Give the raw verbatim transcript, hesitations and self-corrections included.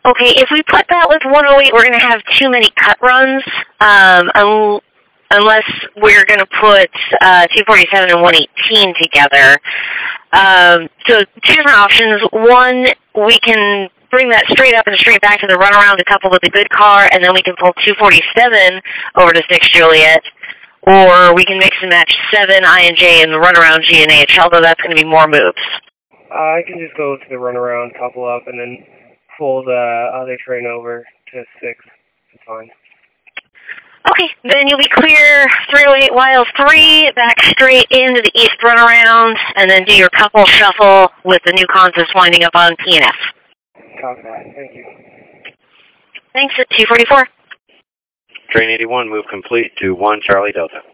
Okay, if we put that with one oh eight, we're going to have too many cut runs, um, un unless we're going to put uh, two forty-seven and one eighteen together. Um, so two different options. One, we can bring that straight up and straight back to the runaround to couple with a good car, and then we can pull two forty-seven over to six Juliet. Or we can mix and match seven I and J and the runaround G and H, although that's going to be more moves. Uh, I can just go to the runaround, couple up, and then pull the other train over to six. It's fine. Okay, then you'll be clear three oh eight Y L three, back straight into the east runaround, and then do your couple shuffle with the new Kansas winding up on P and F. Copy that. Thank you. Thanks at two forty-four. Train eighty-one, move complete to one Charlie Delta.